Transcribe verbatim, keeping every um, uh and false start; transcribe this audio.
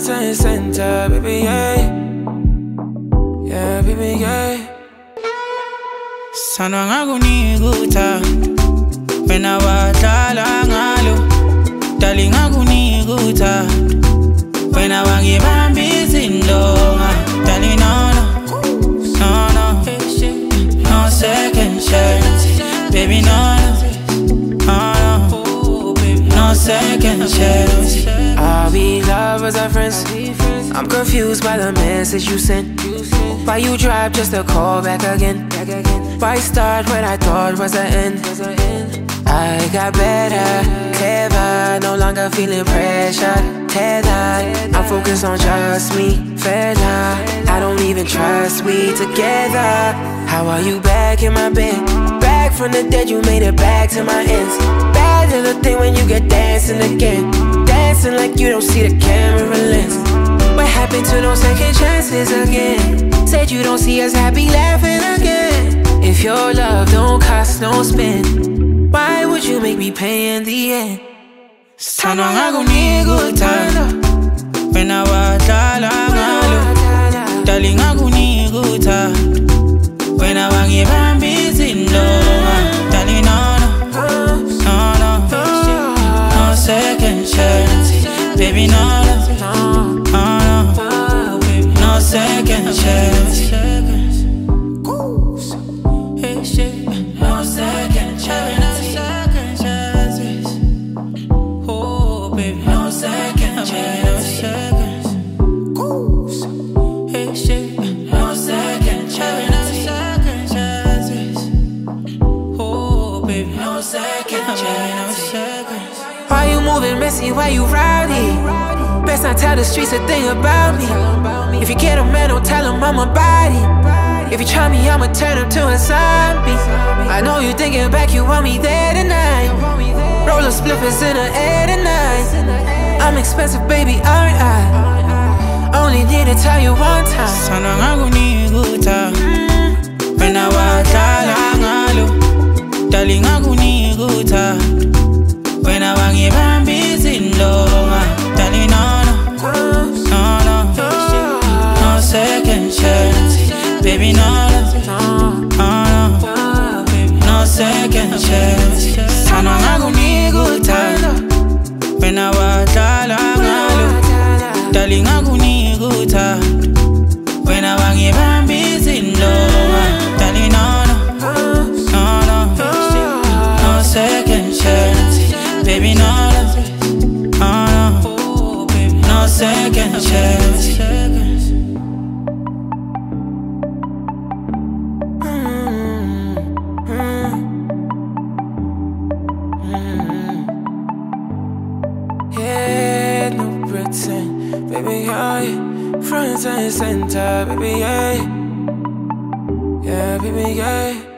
front and center, baby, yeah. Yeah, baby, yeah. Sana ngakuniguta wena wadlala ngalo, darling ngakuniguta wena wangibambisa indonga, darling no no no no no second chance, baby no no no no second chance. Are we lovers or friends? I'm confused by the message you sent. Why you drop just to call back again? Why start when I thought was the end? I got better, clever, no longer feeling pressure, tethered. I'm focused on just me, fella. I don't even trust we together. How are you back in my bed? Back from the dead, you made it back to my ends. Bad little thing when you get dancing again, dancing like you don't see the camera lens. What happened to no second chances again? Said you don't see us happy laughing again. If your love don't cost no spend, why would you make me pay in the end? Sana ngakuniguta wena wadlala ngalo, darling ngakuniguta wena wangibambisa indonga, darling no no no no no second chance, baby no no no no second chance. No second chances. Oh, baby, no second chances. Hey, shit, no second chances. Oh, baby, no second chances. Why you moving messy? Why you rowdy? Best not tell the streets a thing about me. If you get a man, don't tell him I'm a body. If you try me, I'ma turn him to a zombie. I know you thinking back, you want me there tonight. Roller spliffers in the air tonight. I'm expensive, baby, aren't I? Only need to tell you one time. Sana ngakuniguta wena wadlala ngalo, darling ngakuniguta wena wangibambisa indonga, darling no no no no no second chance, baby no no no no second chance. Sana ngakuniguta wena wadlala ngalo, darling ngakuniguta wena wangibambisa indonga, darling no no no no no second chance, baby no no no no second chance. Yeah, no pretend, baby, yeah. Front and center, baby, yeah. Yeah, baby, yeah.